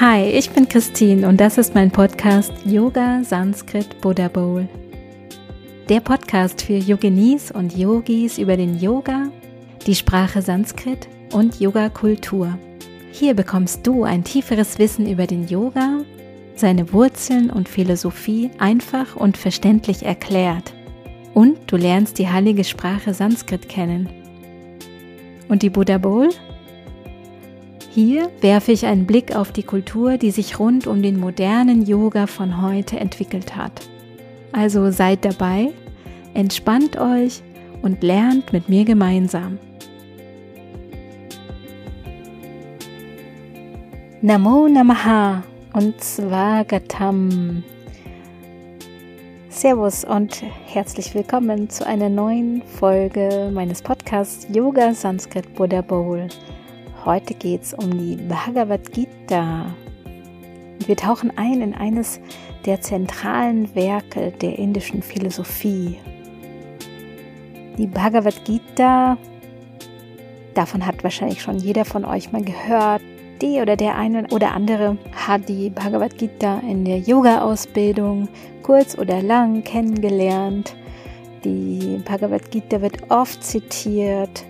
Hi, ich bin Christine und das ist mein Podcast Yoga Sanskrit Buddha Bowl. Der Podcast für Yoginis und Yogis über den Yoga, die Sprache Sanskrit und Yoga-Kultur. Hier bekommst du ein tieferes Wissen über den Yoga, seine Wurzeln und Philosophie einfach und verständlich erklärt. Und du lernst die heilige Sprache Sanskrit kennen. Und die Buddha Bowl? Hier werfe ich einen Blick auf die Kultur, die sich rund um den modernen Yoga von heute entwickelt hat. Also seid dabei, entspannt euch und lernt mit mir gemeinsam. Namo Namaha und Swagatam. Servus und herzlich willkommen zu einer neuen Folge meines Podcasts Yoga Sanskrit Buddha Bowl. Heute geht es um die Bhagavad Gita. Wir tauchen ein in eines der zentralen Werke der indischen Philosophie. Die Bhagavad Gita, davon hat wahrscheinlich schon jeder von euch mal gehört. Die oder der eine oder andere hat die Bhagavad Gita in der Yoga-Ausbildung kurz oder lang kennengelernt. Die Bhagavad Gita wird oft zitiert,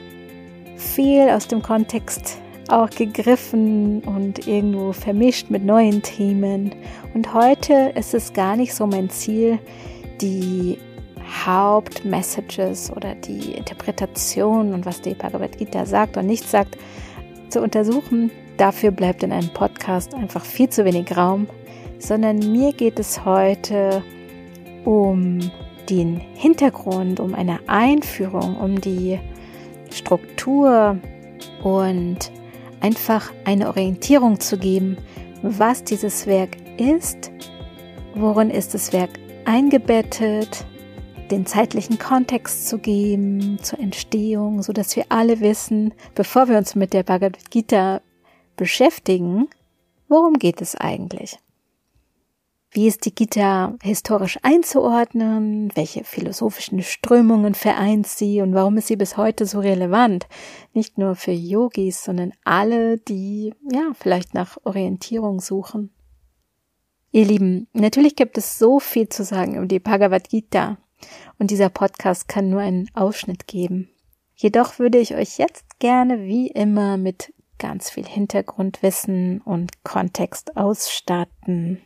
viel aus dem Kontext auch gegriffen und irgendwo vermischt mit neuen Themen. Und heute ist es gar nicht so mein Ziel, die Hauptmessages oder die Interpretation und was die Bhagavad Gita sagt und nicht sagt, zu untersuchen. Dafür bleibt in einem Podcast einfach viel zu wenig Raum, sondern mir geht es heute um den Hintergrund, um eine Einführung, um die Struktur und einfach eine Orientierung zu geben, was dieses Werk ist, worin ist das Werk eingebettet, den zeitlichen Kontext zu geben zur Entstehung, sodass wir alle wissen, bevor wir uns mit der Bhagavad Gita beschäftigen, worum geht es eigentlich? Wie ist die Gita historisch einzuordnen? Welche philosophischen Strömungen vereint sie und warum ist sie bis heute so relevant? Nicht nur für Yogis, sondern alle, die vielleicht nach Orientierung suchen. Ihr Lieben, natürlich gibt es so viel zu sagen über die Bhagavad Gita und dieser Podcast kann nur einen Ausschnitt geben. Jedoch würde ich euch jetzt gerne wie immer mit ganz viel Hintergrundwissen und Kontext ausstatten.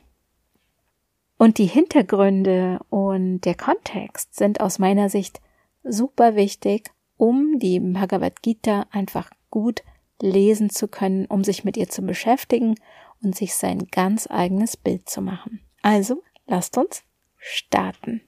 Und die Hintergründe und der Kontext sind aus meiner Sicht super wichtig, um die Bhagavad Gita einfach gut lesen zu können, um sich mit ihr zu beschäftigen und sich sein ganz eigenes Bild zu machen. Also, lasst uns starten.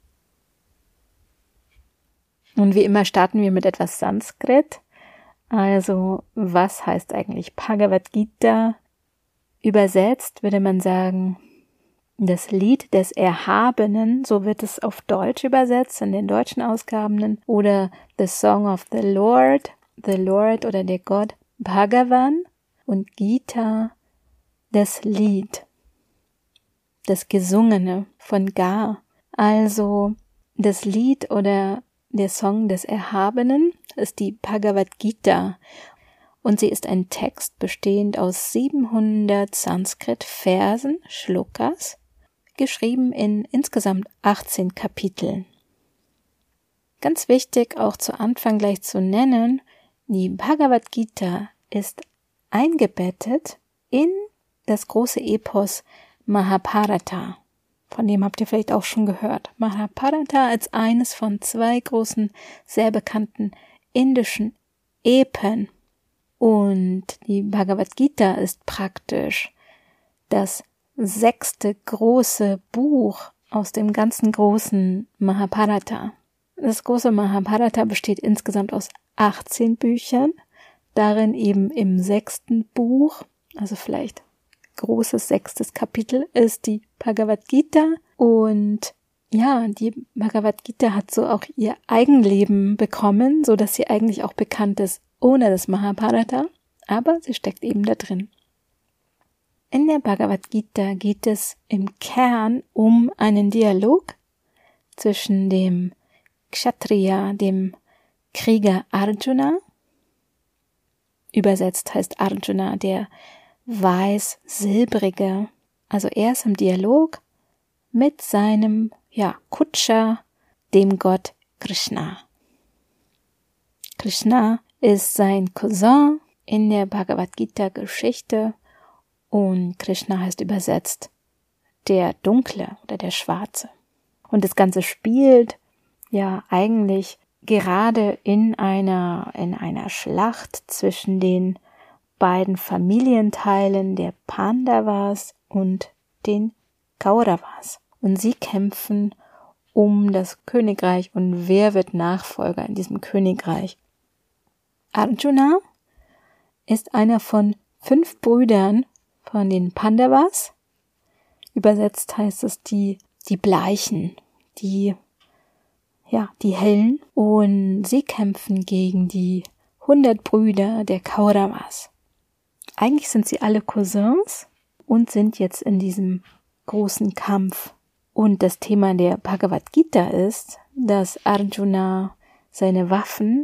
Und wie immer starten wir mit etwas Sanskrit. Also, was heißt eigentlich Bhagavad Gita? Übersetzt würde man sagen, das Lied des Erhabenen, so wird es auf Deutsch übersetzt in den deutschen Ausgaben, oder The Song of the Lord oder der Gott Bhagavan und Gita, das Lied, das Gesungene von Ga, also das Lied oder der Song des Erhabenen ist die Bhagavad Gita und sie ist ein Text bestehend aus 700 Sanskrit-Versen, Shlokas, geschrieben in insgesamt 18 Kapiteln. Ganz wichtig auch zu Anfang gleich zu nennen, die Bhagavad Gita ist eingebettet in das große Epos Mahabharata. Von dem habt ihr vielleicht auch schon gehört. Mahabharata als eines von 2 großen, sehr bekannten indischen Epen. Und die Bhagavad Gita ist praktisch das 6. große Buch aus dem ganzen großen Mahabharata. Das große Mahabharata besteht insgesamt aus 18 Büchern, darin eben im 6. Buch, also vielleicht großes 6. Kapitel, ist die Bhagavad Gita und die Bhagavad Gita hat so auch ihr Eigenleben bekommen, so dass sie eigentlich auch bekannt ist ohne das Mahabharata, aber sie steckt eben da drin. In der Bhagavad Gita geht es im Kern um einen Dialog zwischen dem Kshatriya, dem Krieger Arjuna, übersetzt heißt Arjuna der weiß-silbrige. Also er ist im Dialog mit seinem Kutscher, dem Gott Krishna. Krishna ist sein Cousin in der Bhagavad Gita Geschichte und Krishna heißt übersetzt der Dunkle oder der Schwarze. Und das Ganze spielt eigentlich gerade in einer Schlacht zwischen den beiden Familienteilen der Pandavas und den Kauravas. Und sie kämpfen um das Königreich und wer wird Nachfolger in diesem Königreich. Arjuna ist einer von 5 Brüdern von den Pandavas. Übersetzt heißt es die Bleichen, die Hellen. Und sie kämpfen gegen die 100 Brüder der Kauravas. Eigentlich sind sie alle Cousins und sind jetzt in diesem großen Kampf. Und das Thema der Bhagavad Gita ist, dass Arjuna seine Waffen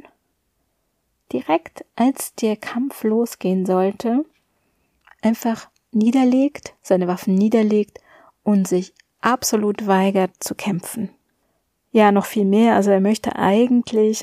direkt als der Kampf losgehen sollte, einfach seine Waffen niederlegt und sich absolut weigert zu kämpfen. Ja, noch viel mehr, also er möchte eigentlich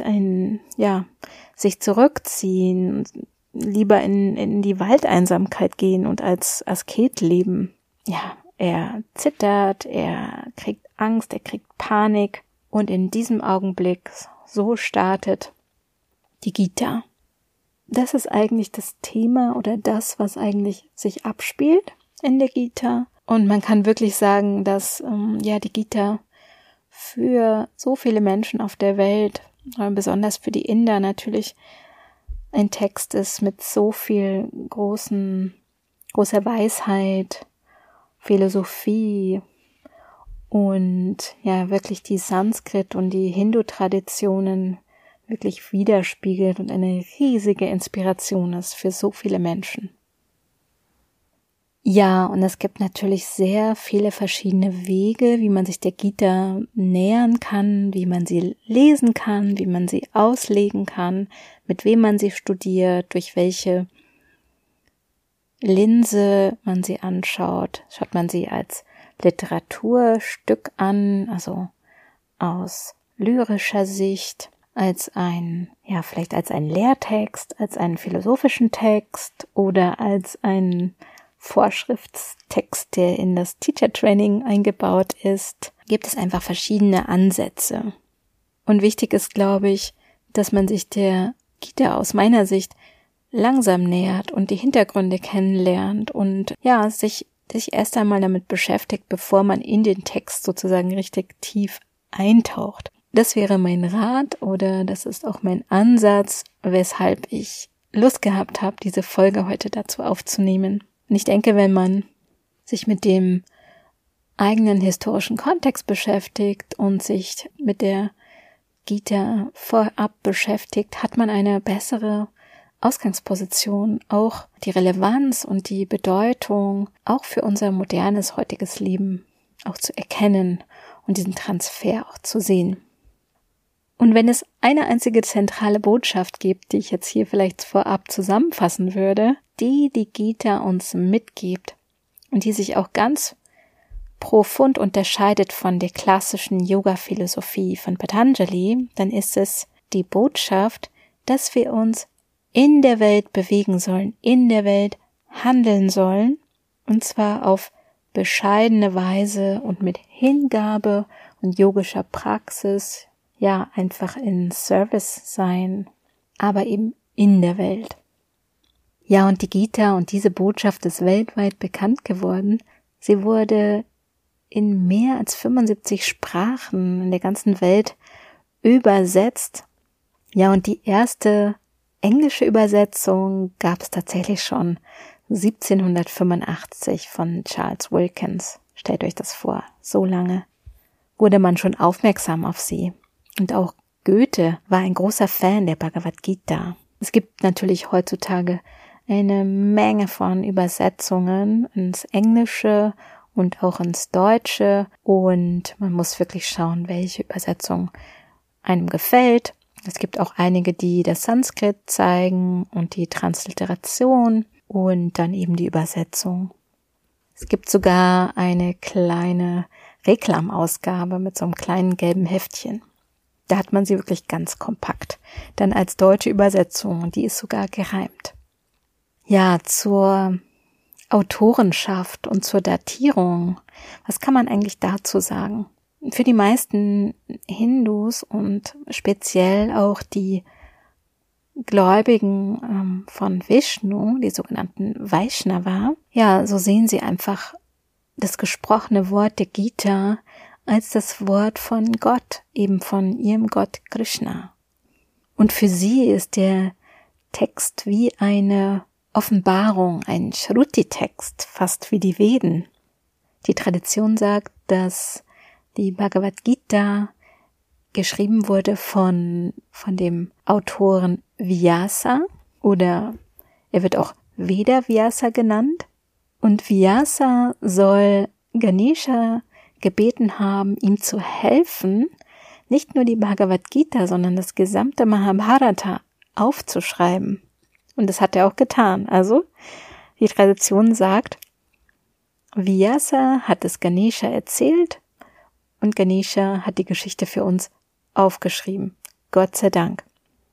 sich zurückziehen, lieber in die Waldeinsamkeit gehen und als Asket leben. Ja, er zittert, er kriegt Angst, er kriegt Panik und in diesem Augenblick so startet die Gita. Das ist eigentlich das Thema oder das, was eigentlich sich abspielt in der Gita. Und man kann wirklich sagen, dass die Gita für so viele Menschen auf der Welt, besonders für die Inder natürlich, ein Text ist mit so viel großer Weisheit, Philosophie und wirklich die Sanskrit und die Hindu-Traditionen wirklich widerspiegelt und eine riesige Inspiration ist für so viele Menschen. Ja, und es gibt natürlich sehr viele verschiedene Wege, wie man sich der Gita nähern kann, wie man sie lesen kann, wie man sie auslegen kann, mit wem man sie studiert, durch welche Linse man sie anschaut. Schaut man sie als Literaturstück an, also aus lyrischer Sicht, vielleicht als ein Lehrtext, als einen philosophischen Text oder als einen Vorschriftstext, der in das Teacher Training eingebaut ist, gibt es einfach verschiedene Ansätze. Und wichtig ist, glaube ich, dass man sich der Gita aus meiner Sicht langsam nähert und die Hintergründe kennenlernt und sich erst einmal damit beschäftigt, bevor man in den Text sozusagen richtig tief eintaucht. Das wäre mein Rat oder das ist auch mein Ansatz, weshalb ich Lust gehabt habe, diese Folge heute dazu aufzunehmen. Und ich denke, wenn man sich mit dem eigenen historischen Kontext beschäftigt und sich mit der Gita vorab beschäftigt, hat man eine bessere Ausgangsposition, auch die Relevanz und die Bedeutung auch für unser modernes, heutiges Leben auch zu erkennen und diesen Transfer auch zu sehen. Und wenn es eine einzige zentrale Botschaft gibt, die ich jetzt hier vielleicht vorab zusammenfassen würde, die Gita uns mitgibt und die sich auch ganz profund unterscheidet von der klassischen Yoga-Philosophie von Patanjali, dann ist es die Botschaft, dass wir uns in der Welt bewegen sollen, in der Welt handeln sollen, und zwar auf bescheidene Weise und mit Hingabe und yogischer Praxis, einfach in Service sein, aber eben in der Welt. Ja, und die Gita und diese Botschaft ist weltweit bekannt geworden. Sie wurde in mehr als 75 Sprachen in der ganzen Welt übersetzt. Ja, und die erste englische Übersetzung gab es tatsächlich schon 1785 von Charles Wilkins. Stellt euch das vor, so lange wurde man schon aufmerksam auf sie. Und auch Goethe war ein großer Fan der Bhagavad Gita. Es gibt natürlich heutzutage eine Menge von Übersetzungen ins Englische und auch ins Deutsche und man muss wirklich schauen, welche Übersetzung einem gefällt. Es gibt auch einige, die das Sanskrit zeigen und die Transliteration und dann eben die Übersetzung. Es gibt sogar eine kleine Reklamausgabe mit so einem kleinen gelben Heftchen. Da hat man sie wirklich ganz kompakt. Dann als deutsche Übersetzung, die ist sogar gereimt. Ja, zur Autorenschaft und zur Datierung. Was kann man eigentlich dazu sagen? Für die meisten Hindus und speziell auch die Gläubigen von Vishnu, die sogenannten Vaishnava, ja, so sehen sie einfach das gesprochene Wort der Gita als das Wort von Gott, eben von ihrem Gott Krishna. Und für sie ist der Text wie eine Offenbarung, ein Shruti-Text, fast wie die Veden. Die Tradition sagt, dass die Bhagavad Gita geschrieben wurde von dem Autoren Vyasa, oder er wird auch Veda Vyasa genannt. Und Vyasa soll Ganesha gebeten haben, ihm zu helfen, nicht nur die Bhagavad Gita, sondern das gesamte Mahabharata aufzuschreiben. Und das hat er auch getan. Also, die Tradition sagt, Vyasa hat es Ganesha erzählt und Ganesha hat die Geschichte für uns aufgeschrieben. Gott sei Dank.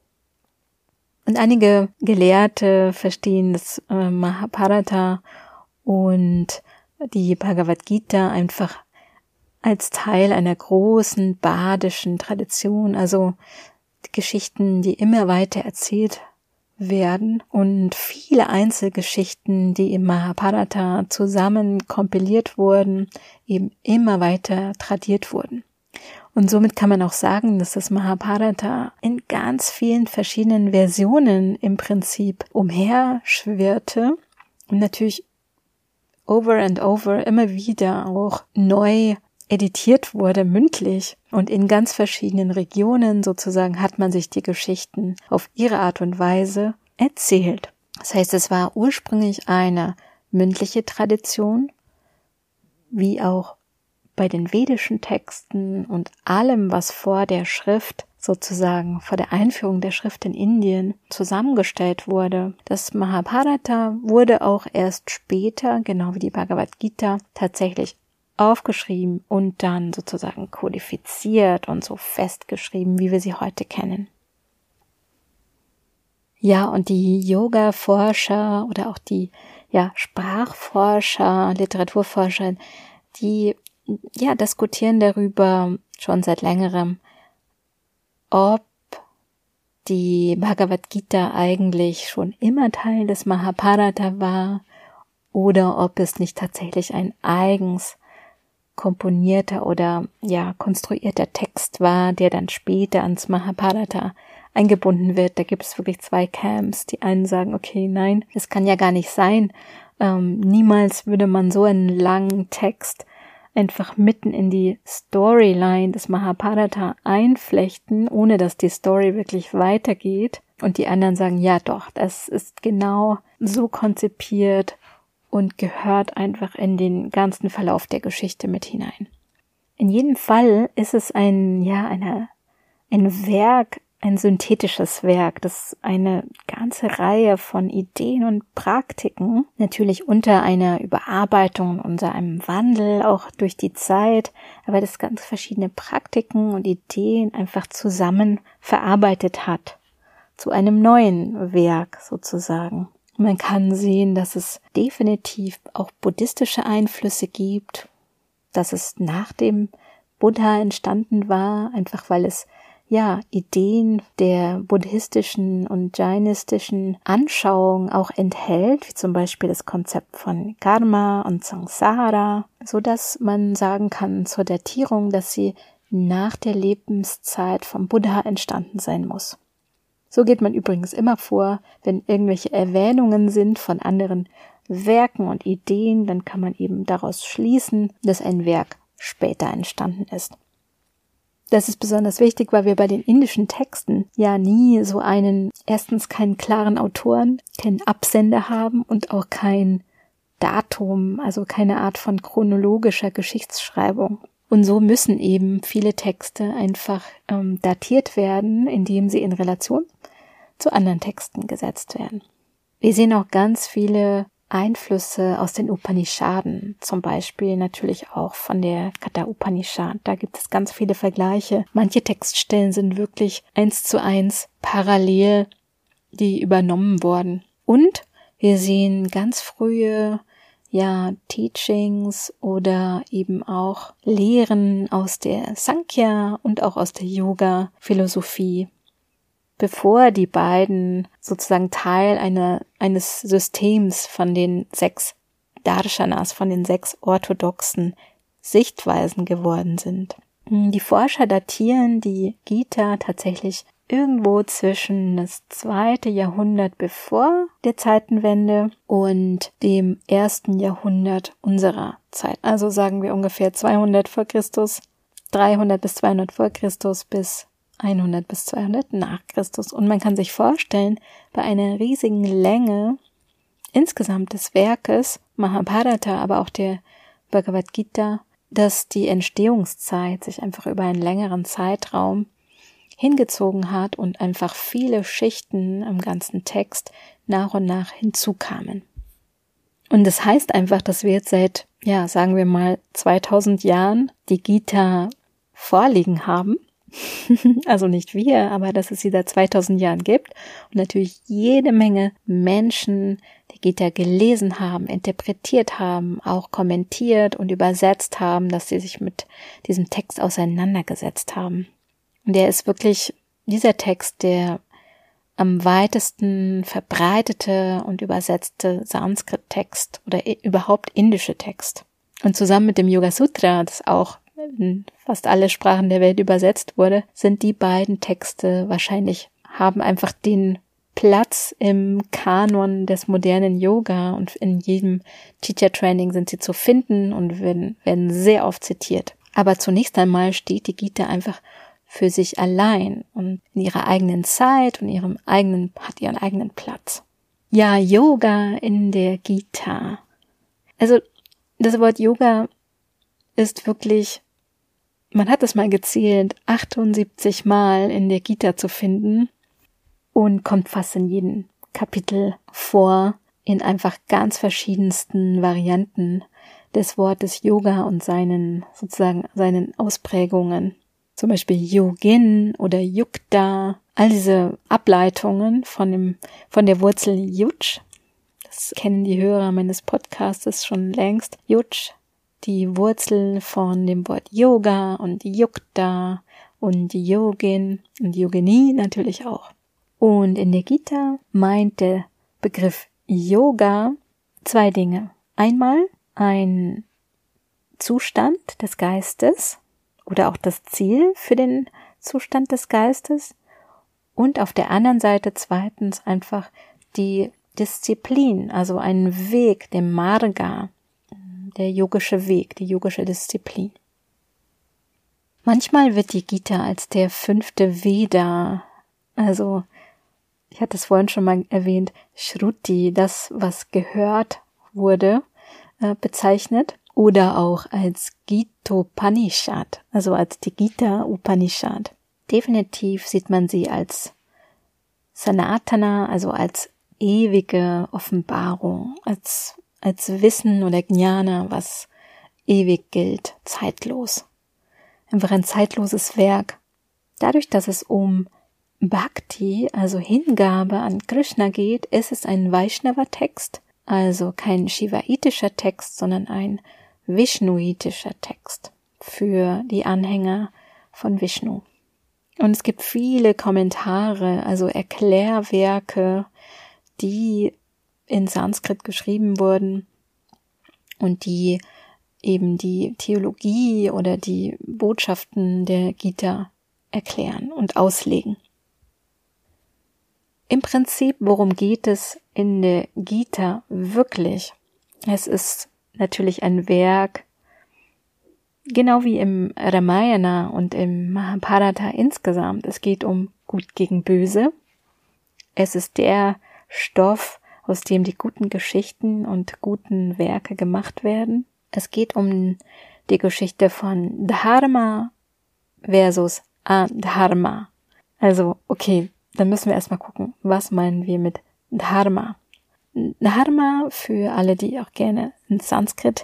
Und einige Gelehrte verstehen das Mahabharata und die Bhagavad Gita einfach als Teil einer großen badischen Tradition, also die Geschichten, die immer weiter erzählt werden und viele Einzelgeschichten, die im Mahabharata zusammen kompiliert wurden, eben immer weiter tradiert wurden. Und somit kann man auch sagen, dass das Mahabharata in ganz vielen verschiedenen Versionen im Prinzip umherschwirrte und natürlich over and over immer wieder auch neu editiert wurde, mündlich. Und in ganz verschiedenen Regionen sozusagen hat man sich die Geschichten auf ihre Art und Weise erzählt. Das heißt, es war ursprünglich eine mündliche Tradition, wie auch bei den vedischen Texten und allem, was vor der Schrift sozusagen, vor der Einführung der Schrift in Indien zusammengestellt wurde. Das Mahabharata wurde auch erst später, genau wie die Bhagavad Gita, tatsächlich aufgeschrieben und dann sozusagen kodifiziert und so festgeschrieben, wie wir sie heute kennen. Ja, und die Yoga-Forscher oder auch die Sprachforscher, Literaturforscher, die diskutieren darüber schon seit längerem, ob die Bhagavad Gita eigentlich schon immer Teil des Mahabharata war oder ob es nicht tatsächlich ein eigens komponierter oder konstruierter Text war, der dann später ans Mahabharata eingebunden wird. Da gibt es wirklich zwei Camps. Die einen sagen, okay, nein, das kann ja gar nicht sein. Niemals würde man so einen langen Text einfach mitten in die Storyline des Mahabharata einflechten, ohne dass die Story wirklich weitergeht. Und die anderen sagen, ja doch, das ist genau so konzipiert und gehört einfach in den ganzen Verlauf der Geschichte mit hinein. In jedem Fall ist es ein Werk, ein synthetisches Werk, das eine ganze Reihe von Ideen und Praktiken, natürlich unter einer Überarbeitung und unter einem Wandel auch durch die Zeit, aber das ganz verschiedene Praktiken und Ideen einfach zusammen verarbeitet hat, zu einem neuen Werk sozusagen. Man kann sehen, dass es definitiv auch buddhistische Einflüsse gibt, dass es nach dem Buddha entstanden war, einfach weil es Ideen der buddhistischen und jainistischen Anschauung auch enthält, wie zum Beispiel das Konzept von Karma und Samsara, so dass man sagen kann zur Datierung, dass sie nach der Lebenszeit vom Buddha entstanden sein muss. So geht man übrigens immer vor, wenn irgendwelche Erwähnungen sind von anderen Werken und Ideen, dann kann man eben daraus schließen, dass ein Werk später entstanden ist. Das ist besonders wichtig, weil wir bei den indischen Texten nie so erstens keinen klaren Autoren, keinen Absender haben und auch kein Datum, also keine Art von chronologischer Geschichtsschreibung. Und so müssen eben viele Texte einfach datiert werden, indem sie in Relation zu anderen Texten gesetzt werden. Wir sehen auch ganz viele Einflüsse aus den Upanishaden, zum Beispiel natürlich auch von der Katha Upanishad. Da gibt es ganz viele Vergleiche. Manche Textstellen sind wirklich 1:1 parallel, die übernommen wurden. Und wir sehen ganz frühe, Teachings oder eben auch Lehren aus der Sankhya und auch aus der Yoga-Philosophie, bevor die beiden sozusagen Teil eines Systems von den 6 Darshanas, von den 6 orthodoxen Sichtweisen geworden sind. Die Forscher datieren die Gita tatsächlich irgendwo zwischen das 2. Jahrhundert bevor der Zeitenwende und dem 1. Jahrhundert unserer Zeit. Also sagen wir ungefähr 200 vor Christus, 300 bis 200 vor Christus bis 100 bis 200 nach Christus. Und man kann sich vorstellen, bei einer riesigen Länge insgesamt des Werkes, Mahabharata, aber auch der Bhagavad Gita, dass die Entstehungszeit sich einfach über einen längeren Zeitraum hingezogen hat und einfach viele Schichten im ganzen Text nach und nach hinzukamen. Und das heißt einfach, dass wir jetzt seit, sagen wir mal 2000 Jahren die Gita vorliegen haben. Also nicht wir, aber dass es sie seit 2000 Jahren gibt und natürlich jede Menge Menschen die Gita gelesen haben, interpretiert haben, auch kommentiert und übersetzt haben, dass sie sich mit diesem Text auseinandergesetzt haben. Und der ist wirklich dieser Text, der am weitesten verbreitete und übersetzte Sanskrit-Text oder überhaupt indische Text. Und zusammen mit dem Yoga Sutra, das auch in fast alle Sprachen der Welt übersetzt wurde, sind die beiden Texte haben einfach den Platz im Kanon des modernen Yoga und in jedem Teacher Training sind sie zu finden und werden sehr oft zitiert. Aber zunächst einmal steht die Gita einfach für sich allein und in ihrer eigenen Zeit und hat ihren eigenen Platz. Ja, Yoga in der Gita. Also das Wort Yoga ist wirklich, man hat es mal gezählt, 78 Mal in der Gita zu finden und kommt fast in jedem Kapitel vor, in einfach ganz verschiedensten Varianten des Wortes Yoga und seinen Ausprägungen. Zum Beispiel Yogin oder Yukta, all diese Ableitungen von der Wurzel Yuj. Das kennen die Hörer meines Podcasts schon längst. Yuj, die Wurzel von dem Wort Yoga und Yukta und Yogin und Yogini natürlich auch. Und in der Gita meint der Begriff Yoga 2 Dinge. Einmal ein Zustand des Geistes oder auch das Ziel für den Zustand des Geistes und auf der anderen Seite zweitens einfach die Disziplin, also ein Weg, der Marga, der yogische Weg, die yogische Disziplin. Manchmal wird die Gita als der 5. Veda, also ich hatte es vorhin schon mal erwähnt, Shruti, das was gehört wurde, bezeichnet. Oder auch als Gitopanishad, also als die Gita Upanishad. Definitiv sieht man sie als Sanatana, also als ewige Offenbarung, als Wissen oder Jnana, was ewig gilt, zeitlos. Einfach ein zeitloses Werk. Dadurch, dass es um Bhakti, also Hingabe an Krishna geht, ist es ein Vaishnava-Text, also kein shivaitischer Text, sondern ein vishnuitischer Text für die Anhänger von Vishnu. Und es gibt viele Kommentare, also Erklärwerke, die in Sanskrit geschrieben wurden und die eben die Theologie oder die Botschaften der Gita erklären und auslegen. Im Prinzip, worum geht es in der Gita wirklich? Es ist natürlich ein Werk, genau wie im Ramayana und im Mahabharata insgesamt. Es geht um Gut gegen Böse. Es ist der Stoff, aus dem die guten Geschichten und guten Werke gemacht werden. Es geht um die Geschichte von Dharma versus Adharma. Also, okay, dann müssen wir erstmal gucken, was meinen wir mit Dharma? Dharma, für alle, die auch gerne in Sanskrit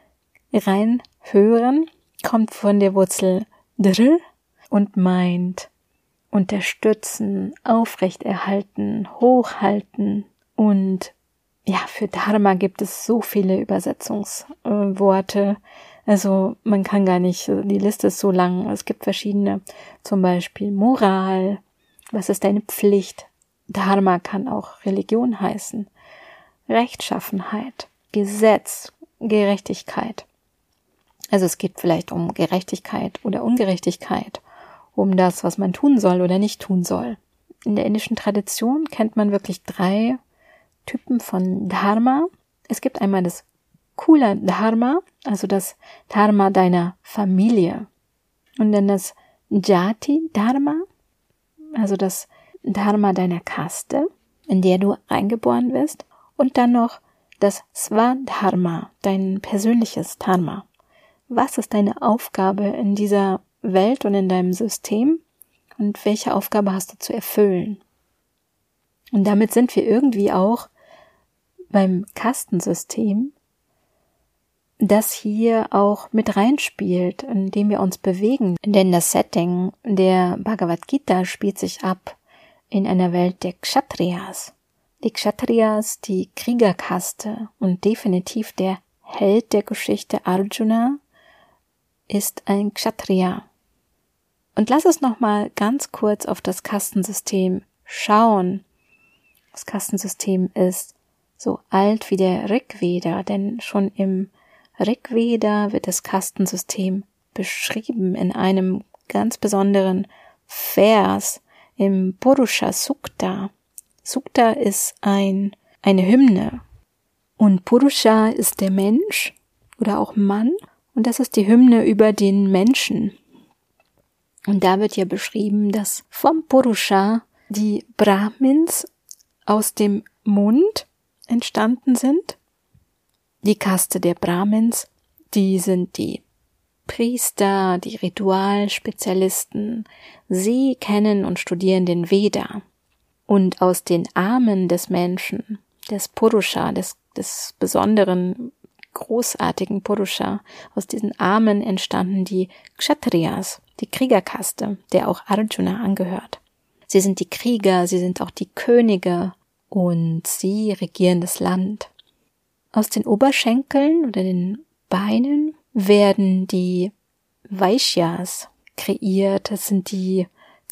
reinhören, kommt von der Wurzel dr und meint unterstützen, aufrechterhalten, hochhalten. Und ja, für Dharma gibt es so viele Übersetzungsworte. Also man kann gar nicht, die Liste ist so lang. Es gibt verschiedene, zum Beispiel Moral. Was ist deine Pflicht? Dharma kann auch Religion heißen. Rechtschaffenheit, Gesetz, Gerechtigkeit. Also es geht vielleicht um Gerechtigkeit oder Ungerechtigkeit, um das, was man tun soll oder nicht tun soll. In der indischen Tradition kennt man wirklich 3 Typen von Dharma. Es gibt einmal das Kula Dharma, also das Dharma deiner Familie. Und dann das Jati Dharma, also das Dharma deiner Kaste, in der du eingeboren bist. Und dann noch das Swadharma, dein persönliches Dharma. Was ist deine Aufgabe in dieser Welt und in deinem System? Und welche Aufgabe hast du zu erfüllen? Und damit sind wir irgendwie auch beim Kastensystem, das hier auch mit reinspielt, in dem wir uns bewegen. Denn das Setting der Bhagavad Gita spielt sich ab in einer Welt der Kshatriyas. Die Kshatriyas, die Kriegerkaste und definitiv der Held der Geschichte Arjuna ist ein Kshatriya. Und lass uns nochmal ganz kurz auf das Kastensystem schauen. Das Kastensystem ist so alt wie der Rigveda, denn schon im Rigveda wird das Kastensystem beschrieben in einem ganz besonderen Vers im Purusha Sukta. Sukta ist eine Hymne und Purusha ist der Mensch oder auch Mann und das ist die Hymne über den Menschen. Und da wird ja beschrieben, dass vom Purusha die Brahmins aus dem Mund entstanden sind. Die Kaste der Brahmins, die sind die Priester, die Ritualspezialisten. Sie kennen und studieren den Veda. Und aus den Armen des Menschen, des Purusha, des besonderen, großartigen Purusha, aus diesen Armen entstanden die Kshatriyas, die Kriegerkaste, der auch Arjuna angehört. Sie sind die Krieger, sie sind auch die Könige und sie regieren das Land. Aus den Oberschenkeln oder den Beinen werden die Vaishyas kreiert. Das sind die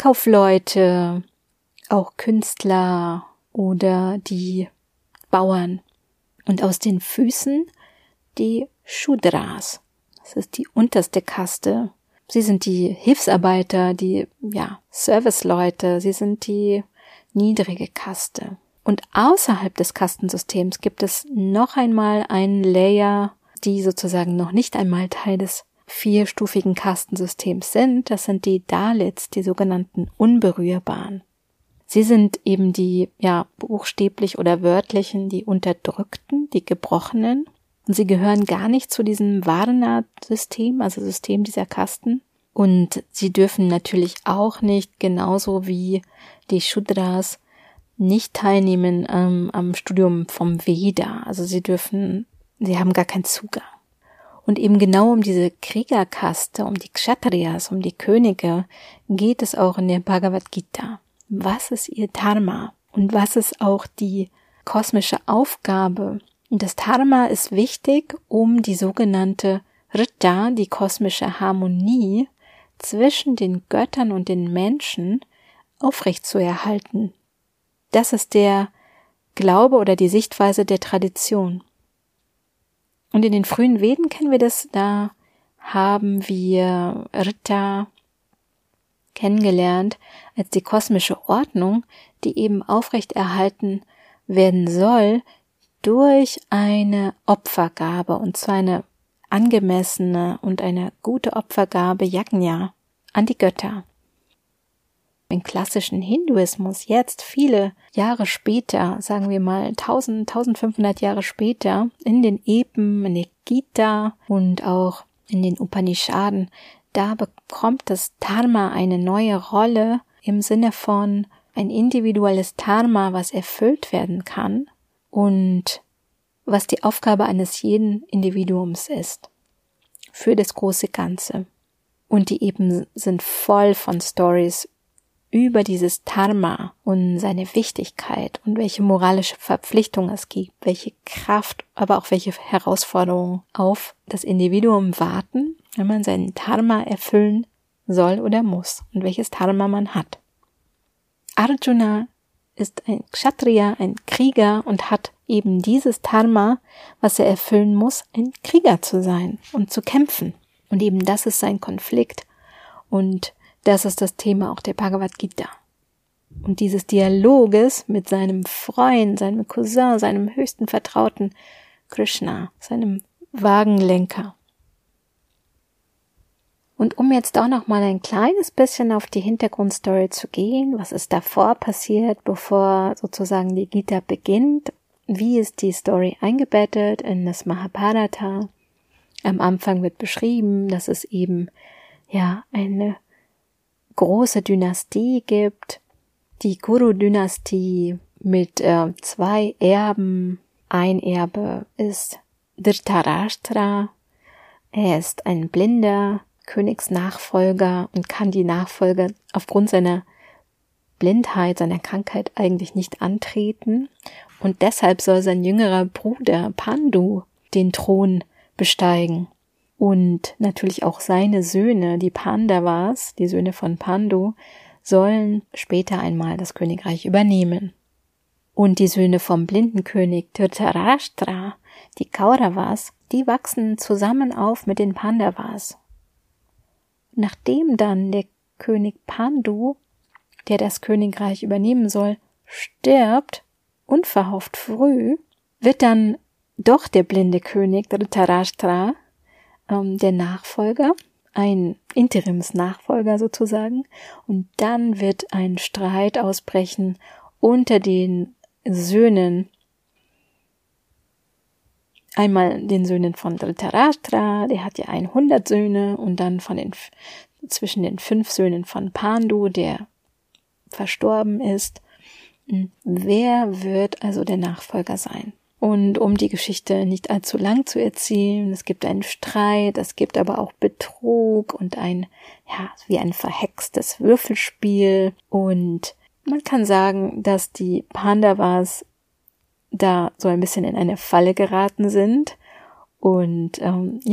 Kaufleute, auch Künstler oder die Bauern. Und aus den Füßen die Shudras. Das ist die unterste Kaste. Sie sind die Hilfsarbeiter, die Serviceleute. Sie sind die niedrige Kaste. Und außerhalb des Kastensystems gibt es noch einmal einen Layer, die sozusagen noch nicht einmal Teil des 4-stufigen Kastensystems sind. Das sind die Dalits, die sogenannten Unberührbaren. Sie sind eben die, buchstäblich oder wörtlichen, die Unterdrückten, die Gebrochenen. Und sie gehören gar nicht zu diesem Varna-System, also System dieser Kasten. Und sie dürfen natürlich auch nicht, genauso wie die Shudras, nicht teilnehmen am Studium vom Veda. Also sie haben gar keinen Zugang. Und eben genau um diese Kriegerkaste, um die Kshatriyas, um die Könige, geht es auch in der Bhagavad Gita. Was ist ihr Dharma? Und was ist auch die kosmische Aufgabe? Und das Dharma ist wichtig, um die sogenannte Rita, die kosmische Harmonie zwischen den Göttern und den Menschen aufrechtzuerhalten. Das ist der Glaube oder die Sichtweise der Tradition. Und in den frühen Veden kennen wir das, da haben wir Rita kennengelernt als die kosmische Ordnung, die eben aufrechterhalten werden soll durch eine Opfergabe, und zwar eine angemessene und eine gute Opfergabe, Yajna, an die Götter. Im klassischen Hinduismus jetzt viele Jahre später, sagen wir mal 1500 Jahre später, in den Epen, in der Gita und auch in den Upanishaden, da bekommt das Dharma eine neue Rolle im Sinne von ein individuelles Dharma, was erfüllt werden kann. und was die Aufgabe eines jeden Individuums ist für das große Ganze. Und die eben sind voll von Stories über dieses Dharma und seine Wichtigkeit und welche moralische Verpflichtung es gibt, welche Kraft, aber auch welche Herausforderungen auf das Individuum warten, wenn man seinen Dharma erfüllen soll oder muss und welches Dharma man hat. Arjuna ist ein Kshatriya, ein Krieger und hat eben dieses Dharma, was er erfüllen muss, ein Krieger zu sein und zu kämpfen. Und eben das ist sein Konflikt und das ist das Thema auch der Bhagavad Gita. Und dieses Dialoges mit seinem Freund, seinem Cousin, seinem höchsten Vertrauten Krishna, seinem Wagenlenker. Und um jetzt auch noch mal ein kleines bisschen auf die Hintergrundstory zu gehen, was ist davor passiert, bevor sozusagen die Gita beginnt, wie ist die Story eingebettet in das Mahabharata? Am Anfang wird beschrieben, dass es eben eine große Dynastie gibt, die Kuru-Dynastie mit 2 Erben. Ein Erbe ist Dhritarashtra, er ist ein blinder Königsnachfolger und kann die Nachfolge aufgrund seiner Blindheit, seiner Krankheit eigentlich nicht antreten. Und deshalb soll sein jüngerer Bruder Pandu den Thron besteigen. Und natürlich auch seine Söhne, die Pandavas, die Söhne von Pandu, sollen später einmal das Königreich übernehmen. Und die Söhne vom blinden König Dhritarashtra, die Kauravas, die wachsen zusammen auf mit den Pandavas. Nachdem dann der König Pandu, der das Königreich übernehmen soll, stirbt, unverhofft früh, wird dann doch der blinde König Dhritarashtra der Nachfolger, ein Interimsnachfolger sozusagen, und dann wird ein Streit ausbrechen unter den Söhnen, einmal den Söhnen von Dhritarashtra, der hat ja 100 Söhne, und dann zwischen den 5 Söhnen von Pandu, der verstorben ist. Wer wird also der Nachfolger sein? Und um die Geschichte nicht allzu lang zu erzählen, es gibt einen Streit, es gibt aber auch Betrug und wie ein verhextes Würfelspiel. Und man kann sagen, dass die Pandavas da so ein bisschen in eine Falle geraten sind und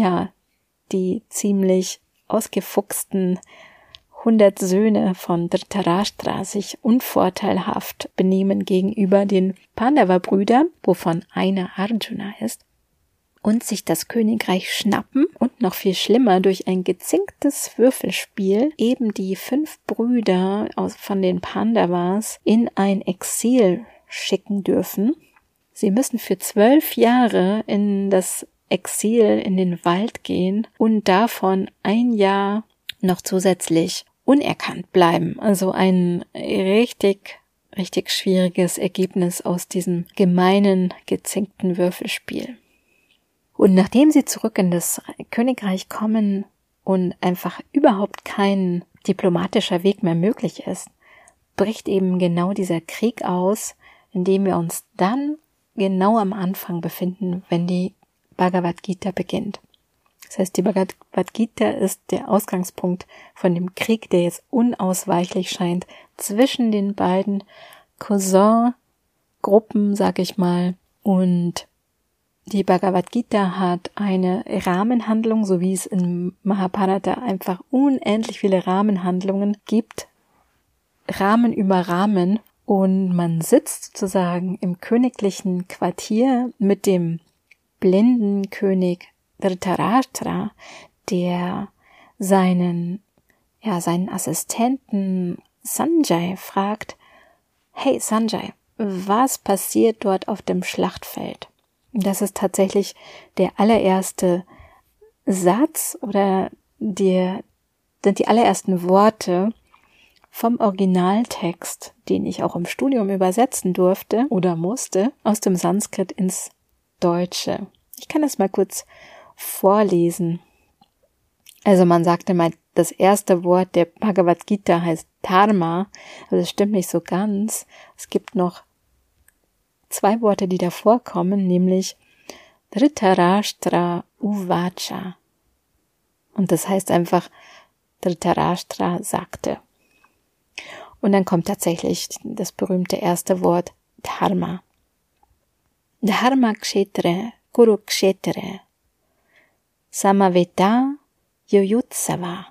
die ziemlich ausgefuchsten 100 Söhne von Dhritarashtra sich unvorteilhaft benehmen gegenüber den Pandava-Brüdern, wovon einer Arjuna ist, und sich das Königreich schnappen und noch viel schlimmer durch ein gezinktes Würfelspiel eben die 5 Brüder von den Pandavas in ein Exil schicken dürfen. Sie müssen für 12 Jahre in das Exil in den Wald gehen und davon 1 Jahr noch zusätzlich unerkannt bleiben. Also ein richtig, richtig schwieriges Ergebnis aus diesem gemeinen, gezinkten Würfelspiel. Und nachdem sie zurück in das Königreich kommen und einfach überhaupt kein diplomatischer Weg mehr möglich ist, bricht eben genau dieser Krieg aus, in dem wir uns dann genau am Anfang befinden, wenn die Bhagavad Gita beginnt. Das heißt, die Bhagavad Gita ist der Ausgangspunkt von dem Krieg, der jetzt unausweichlich scheint, zwischen den beiden Cousin-Gruppen, sag ich mal. Und die Bhagavad Gita hat eine Rahmenhandlung, so wie es in Mahabharata einfach unendlich viele Rahmenhandlungen gibt. Rahmen über Rahmen. Und man sitzt sozusagen im königlichen Quartier mit dem blinden König Dhritarashtra, der seinen Assistenten Sanjay fragt: Hey Sanjay, was passiert dort auf dem Schlachtfeld? Das ist tatsächlich der allererste Satz oder sind die allerersten Worte vom Originaltext, den ich auch im Studium übersetzen durfte oder musste, aus dem Sanskrit ins Deutsche. Ich kann das mal kurz vorlesen. Also man sagte mal, das erste Wort der Bhagavad Gita heißt Dharma, aber das stimmt nicht so ganz. Es gibt noch 2 Worte, die da vorkommen, nämlich Dhritarashtra Uvacha. Und das heißt einfach, Dhritarashtra sagte. Und dann kommt tatsächlich das berühmte erste Wort Dharma. Dharma Kshetre Kurukshetre Samaveta Yuyutsava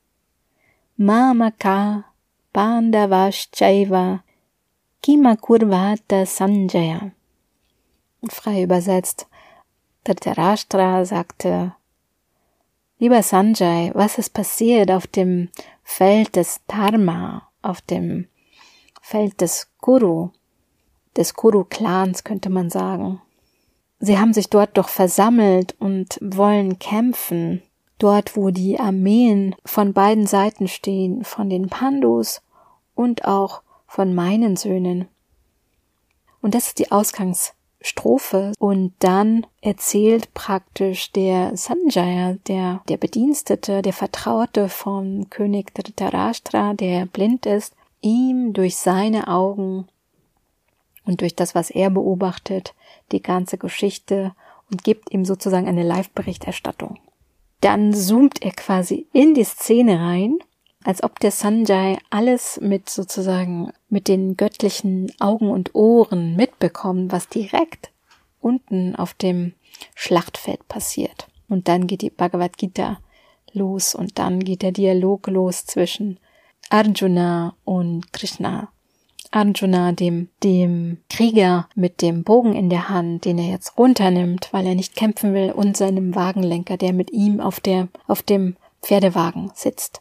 Mamaka Pandavaschaiva Kimakurvata Sanjaya. Frei übersetzt, Dhritarashtra sagte: Lieber Sanjay, was ist passiert auf dem Feld des Dharma, auf dem Feld des Kuru-Clans, könnte man sagen. Sie haben sich dort doch versammelt und wollen kämpfen, dort wo die Armeen von beiden Seiten stehen, von den Pandus und auch von meinen Söhnen. Und das ist die Ausgangsstrophe, und dann erzählt praktisch der Sanjaya, der Bedienstete, der Vertraute vom König Dhritarashtra, der blind ist, ihm durch seine Augen und durch das, was er beobachtet, die ganze Geschichte und gibt ihm sozusagen eine Live-Berichterstattung. Dann zoomt er quasi in die Szene rein, als ob der Sanjay alles mit den göttlichen Augen und Ohren mitbekommt, was direkt unten auf dem Schlachtfeld passiert. Und dann geht die Bhagavad Gita los und dann geht der Dialog los zwischen Arjuna und Krishna. Arjuna, dem Krieger mit dem Bogen in der Hand, den er jetzt runternimmt, weil er nicht kämpfen will, und seinem Wagenlenker, der mit ihm auf dem Pferdewagen sitzt.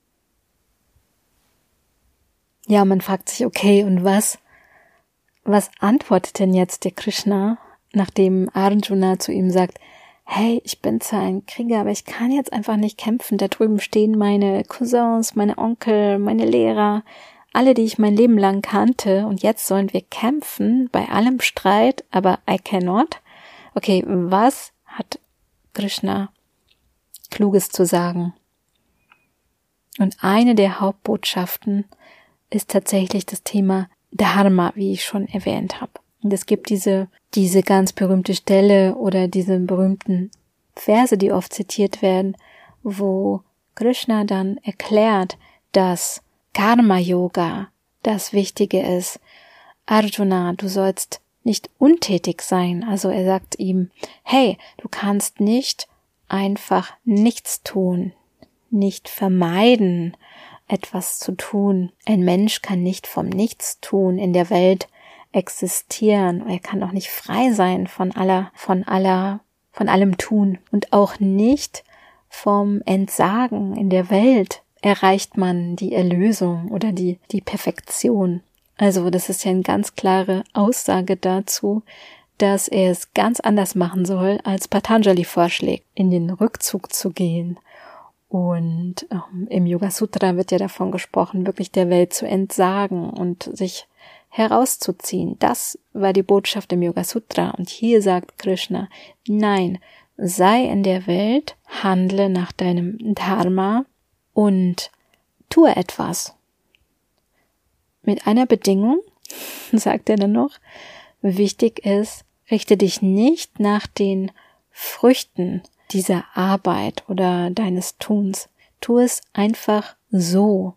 Ja, man fragt sich, okay, und was antwortet denn jetzt der Krishna, nachdem Arjuna zu ihm sagt: Hey, ich bin zwar ein Krieger, aber ich kann jetzt einfach nicht kämpfen. Da drüben stehen meine Cousins, meine Onkel, meine Lehrer, alle, die ich mein Leben lang kannte, und jetzt sollen wir kämpfen bei allem Streit, aber I cannot. Okay, was hat Krishna Kluges zu sagen? Und eine der Hauptbotschaften ist tatsächlich das Thema Dharma, wie ich schon erwähnt habe. Und es gibt diese ganz berühmte Stelle oder diese berühmten Verse, die oft zitiert werden, wo Krishna dann erklärt, dass Karma-Yoga das Wichtige ist. Arjuna, du sollst nicht untätig sein. Also er sagt ihm: Hey, du kannst nicht einfach nichts tun, nicht vermeiden, etwas zu tun. Ein Mensch kann nicht vom Nichtstun in der Welt existieren. Er kann auch nicht frei sein von allem Tun und auch nicht vom Entsagen in der Welt. Erreicht man die Erlösung oder die Perfektion. Also das ist ja eine ganz klare Aussage dazu, dass er es ganz anders machen soll, als Patanjali vorschlägt, in den Rückzug zu gehen. Und im Yoga Sutra wird ja davon gesprochen, wirklich der Welt zu entsagen und sich herauszuziehen. Das war die Botschaft im Yoga Sutra. Und hier sagt Krishna: Nein, sei in der Welt, handle nach deinem Dharma und tue etwas. Mit einer Bedingung, sagt er dann noch: Wichtig ist, richte dich nicht nach den Früchten dieser Arbeit oder deines Tuns. Tu es einfach so.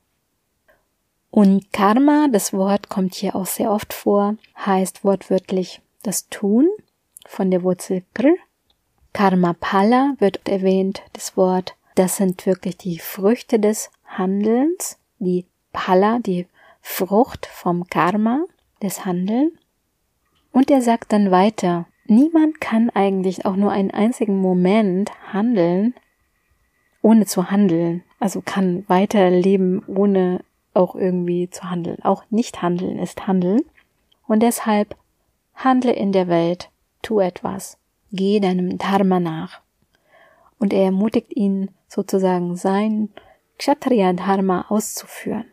Und Karma, das Wort kommt hier auch sehr oft vor, heißt wortwörtlich das Tun von der Wurzel Kr. Karma Phala wird erwähnt, das Wort. Das sind wirklich die Früchte des Handelns, die Phala, die Frucht vom Karma, des Handelns. Und er sagt dann weiter: Niemand kann eigentlich auch nur einen einzigen Moment handeln, ohne zu handeln. Also kann weiterleben, ohne auch irgendwie zu handeln. Auch nicht handeln ist handeln. Und deshalb handle in der Welt, tu etwas, geh deinem Dharma nach. Und er ermutigt ihn sozusagen, sein Kshatriya-Dharma auszuführen.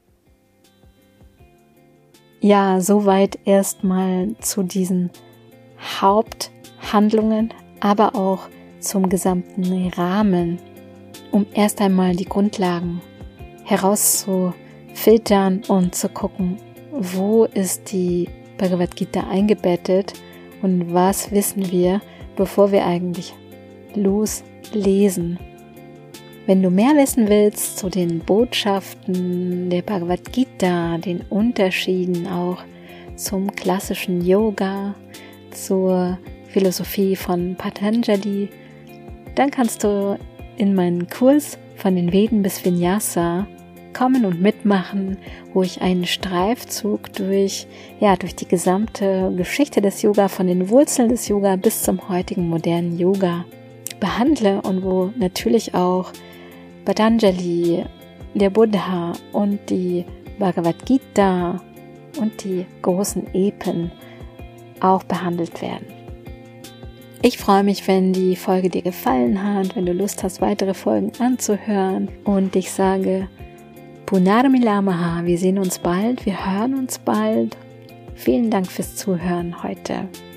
Ja, soweit erstmal zu diesen Haupthandlungen, aber auch zum gesamten Rahmen, um erst einmal die Grundlagen herauszufiltern und zu gucken, wo ist die Bhagavad Gita eingebettet und was wissen wir, bevor wir eigentlich loslesen. Wenn du mehr wissen willst zu den Botschaften der Bhagavad Gita, den Unterschieden auch zum klassischen Yoga, zur Philosophie von Patanjali, dann kannst du in meinen Kurs von den Veden bis Vinyasa kommen und mitmachen, wo ich einen Streifzug durch die gesamte Geschichte des Yoga, von den Wurzeln des Yoga bis zum heutigen modernen Yoga behandle und wo natürlich auch Patanjali, der Buddha und die Bhagavad Gita und die großen Epen auch behandelt werden. Ich freue mich, wenn die Folge dir gefallen hat, wenn du Lust hast, weitere Folgen anzuhören, und ich sage Punarmilamaha, wir sehen uns bald, wir hören uns bald. Vielen Dank fürs Zuhören heute.